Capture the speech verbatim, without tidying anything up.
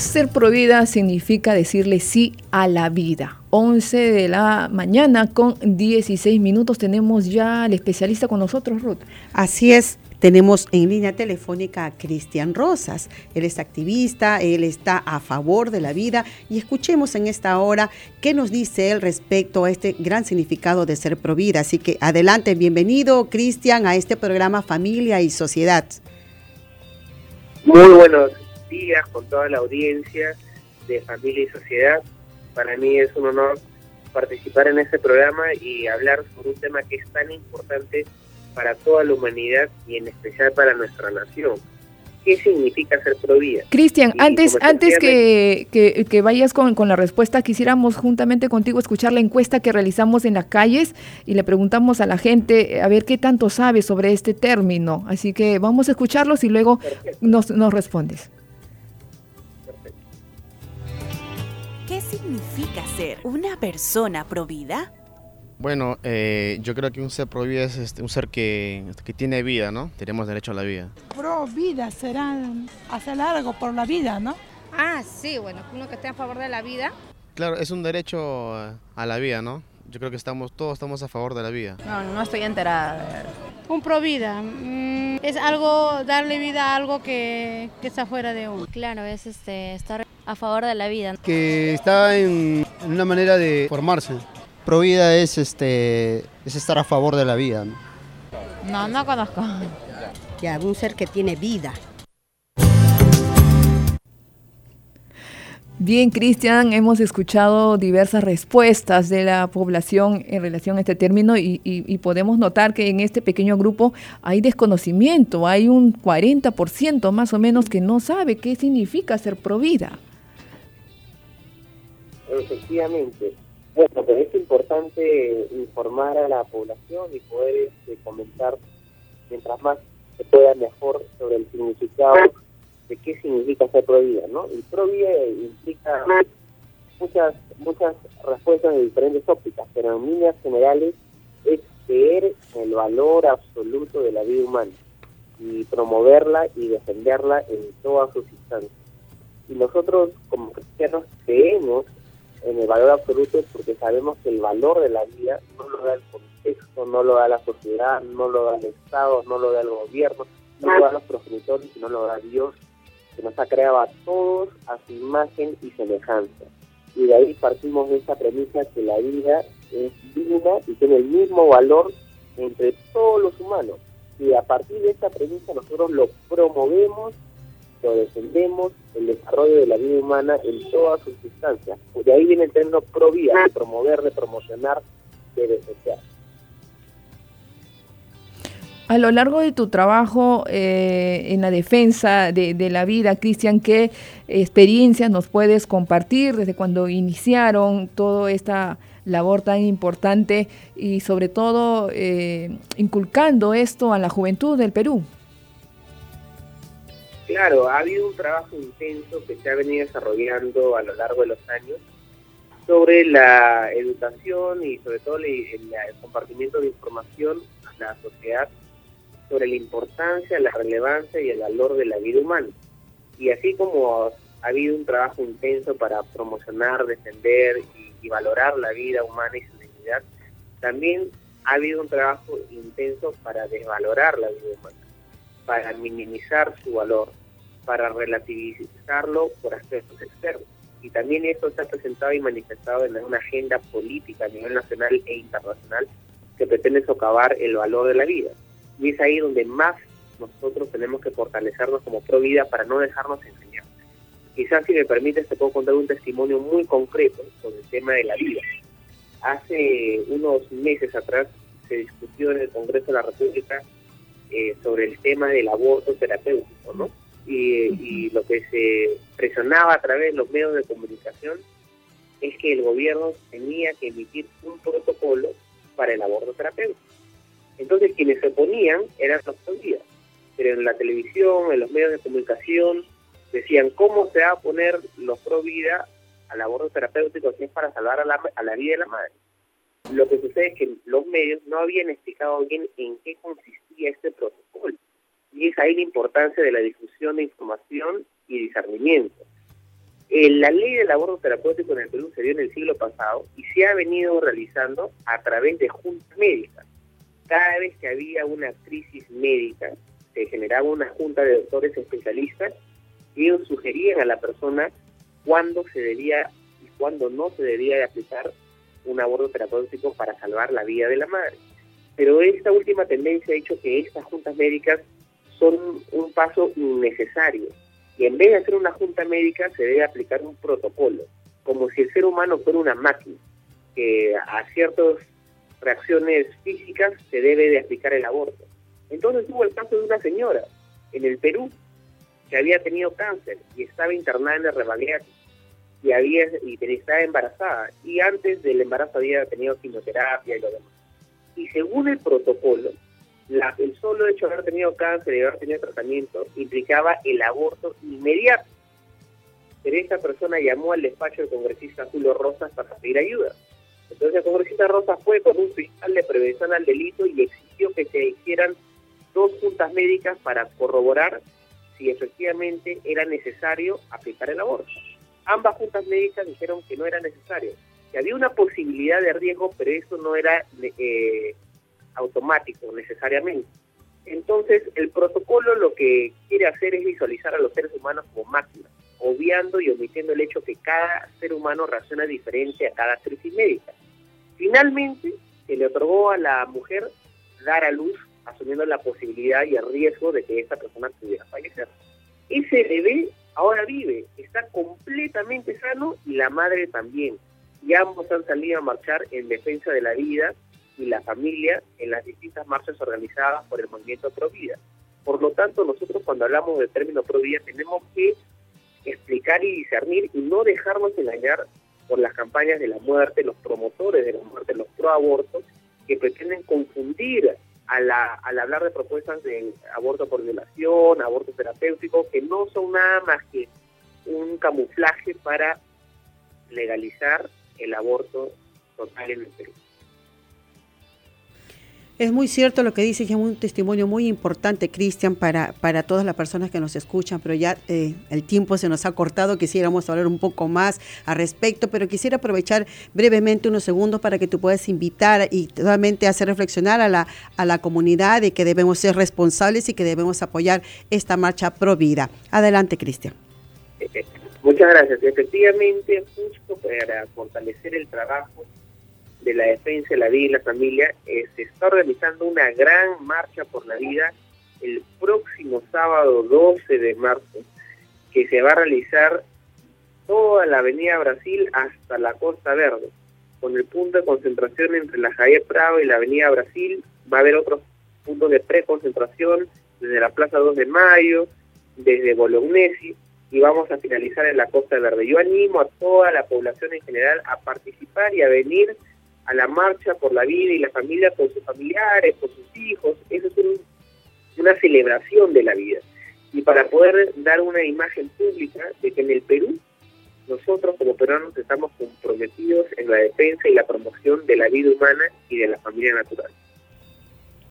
Ser provida significa decirle sí a la vida. once de la mañana con dieciséis minutos. Tenemos ya al especialista con nosotros, Ruth. Así es. Tenemos en línea telefónica a Cristian Rosas. Él es activista, él está a favor de la vida y escuchemos en esta hora qué nos dice él respecto a este gran significado de ser provida. Así que adelante, bienvenido Cristian a este programa Familia y Sociedad. Muy buenos días con toda la audiencia de Familia y Sociedad. Para mí es un honor participar en este programa y hablar sobre un tema que es tan importante para toda la humanidad y en especial para nuestra nación. ¿Qué significa ser provida? Cristian, antes antes que, que, que vayas con, con la respuesta, quisiéramos juntamente contigo escuchar la encuesta que realizamos en las calles y le preguntamos a la gente a ver qué tanto sabe sobre este término. Así que vamos a escucharlos y luego nos, nos respondes. Perfecto. ¿Qué significa ser una persona provida? Bueno, eh, yo creo que un ser pro vida es este, un ser que, que tiene vida, ¿no? Tenemos derecho a la vida. Pro vida será hacer algo por la vida, ¿no? Ah, sí, bueno, uno que esté a favor de la vida. Claro, es un derecho a la vida, ¿no? Yo creo que estamos todos estamos a favor de la vida. No, no estoy enterada. Un pro vida mm, es algo, darle vida a algo que, que está fuera de uno. Claro, es este, estar a favor de la vida. Que está en, en una manera de formarse. Provida es este es estar a favor de la vida, ¿no? No, no conozco. Ya, un ser que tiene vida. Bien, Cristian, hemos escuchado diversas respuestas de la población en relación a este término y, y, y podemos notar que en este pequeño grupo hay desconocimiento, hay un cuarenta por ciento más o menos que no sabe qué significa ser provida. Efectivamente. Bueno, pero es importante informar a la población y poder este, comentar, mientras más se pueda mejor, sobre el significado de qué significa ser provida, ¿no? Y provida implica muchas muchas respuestas de diferentes ópticas, pero en líneas generales es creer en el valor absoluto de la vida humana y promoverla y defenderla en todas sus instancias. Y nosotros como cristianos creemos en el valor absoluto porque sabemos que el valor de la vida no lo da el contexto, no lo da la sociedad, no lo da el Estado, no lo da el gobierno, no lo da los progenitores, sino lo da Dios, que nos ha creado a todos a su imagen y semejanza. Y de ahí partimos de esta premisa que la vida es digna y tiene el mismo valor entre todos los humanos. Y a partir de esta premisa nosotros lo promovemos, lo defendemos, el desarrollo de la vida humana en todas sus instancias. De ahí viene el término pro vida, de promover, de promocionar, de defender. A lo largo de tu trabajo eh, en la defensa de, de la vida, Cristian, ¿qué experiencias nos puedes compartir desde cuando iniciaron toda esta labor tan importante y sobre todo eh, inculcando esto a la juventud del Perú? Claro, ha habido un trabajo intenso que se ha venido desarrollando a lo largo de los años sobre la educación y sobre todo el, el, el compartimiento de información a la sociedad sobre la importancia, la relevancia y el valor de la vida humana. Y así como ha habido un trabajo intenso para promocionar, defender y, y valorar la vida humana y su dignidad, también ha habido un trabajo intenso para desvalorar la vida humana, para minimizar su valor, para relativizarlo por aspectos externos. Y también esto se ha presentado y manifestado en una agenda política a nivel nacional e internacional que pretende socavar el valor de la vida. Y es ahí donde más nosotros tenemos que fortalecernos como pro vida para no dejarnos engañar. Quizás, si me permites, te puedo contar un testimonio muy concreto sobre el tema de la vida. Hace unos meses atrás se discutió en el Congreso de la República eh, sobre el tema del aborto terapéutico, ¿no? Y, y lo que se presionaba a través de los medios de comunicación es que el gobierno tenía que emitir un protocolo para el aborto terapéutico. Entonces quienes se oponían eran los pro vida, pero en la televisión, en los medios de comunicación decían cómo se va a poner los pro vida al aborto terapéutico si es para salvar a la, a la vida de la madre. Lo que sucede es que los medios no habían explicado bien en qué consistía este protocolo. Y es ahí la importancia de la difusión de información y discernimiento. Eh, la ley del aborto terapéutico en el Perú se dio en el siglo pasado y se ha venido realizando a través de juntas médicas. Cada vez que había una crisis médica, se generaba una junta de doctores especialistas y ellos sugerían a la persona cuándo se debía y cuándo no se debía de aplicar un aborto terapéutico para salvar la vida de la madre. Pero esta última tendencia ha hecho que estas juntas médicas son un paso innecesario. Y en vez de hacer una junta médica, se debe aplicar un protocolo, como si el ser humano fuera una máquina, que a ciertas reacciones físicas se debe de aplicar el aborto. Entonces hubo el caso de una señora en el Perú que había tenido cáncer y estaba internada en el Rebagliati y había y estaba embarazada y antes del embarazo había tenido quimioterapia y lo demás. Y según el protocolo, la, el solo hecho de haber tenido cáncer y haber tenido tratamiento implicaba el aborto inmediato. Pero esta persona llamó al despacho del congresista Julio Rosas para pedir ayuda. Entonces el congresista Rosas fue con un fiscal de prevención al delito y exigió que se hicieran dos juntas médicas para corroborar si efectivamente era necesario aplicar el aborto. Ambas juntas médicas dijeron que no era necesario, que había una posibilidad de riesgo, pero eso no era eh, automático necesariamente. Entonces el protocolo lo que quiere hacer es visualizar a los seres humanos como máquinas, obviando y omitiendo el hecho que cada ser humano reacciona diferente a cada crisis médica. Finalmente se le otorgó a la mujer dar a luz asumiendo la posibilidad y el riesgo de que esta persona pudiera fallecer. Ese bebé ahora vive, está completamente sano y la madre también. Y ambos han salido a marchar en defensa de la vida y la familia en las distintas marchas organizadas por el movimiento Pro Vida. Por lo tanto, nosotros cuando hablamos del término Pro Vida tenemos que explicar y discernir y no dejarnos engañar por las campañas de la muerte, los promotores de la muerte, los pro-abortos, que pretenden confundir a la, al hablar de propuestas de aborto por violación, aborto terapéutico, que no son nada más que un camuflaje para legalizar el aborto total en el Perú. Es muy cierto lo que dice, y es un testimonio muy importante, Cristian, para, para todas las personas que nos escuchan, pero ya eh, el tiempo se nos ha cortado, quisiéramos hablar un poco más al respecto, pero quisiera aprovechar brevemente unos segundos para que tú puedas invitar y totalmente hacer reflexionar a la, a la comunidad de que debemos ser responsables y que debemos apoyar esta marcha Pro Vida. Adelante, Cristian. Muchas gracias. Efectivamente, justo para fortalecer el trabajo de la defensa de la vida y la familia, eh, se está organizando una gran marcha por la vida el próximo sábado doce de marzo, que se va a realizar toda la Avenida Brasil hasta la Costa Verde, con el punto de concentración entre la Javier Prado y la Avenida Brasil. Va a haber otros puntos de preconcentración desde la Plaza dos de Mayo, desde Bolognesi, y vamos a finalizar en la Costa Verde. Yo animo a toda la población en general a participar y a venir a la marcha por la vida y la familia con sus familiares, con sus hijos. Eso es un, una celebración de la vida. Y para poder dar una imagen pública de que en el Perú, nosotros como peruanos estamos comprometidos en la defensa y la promoción de la vida humana y de la familia natural.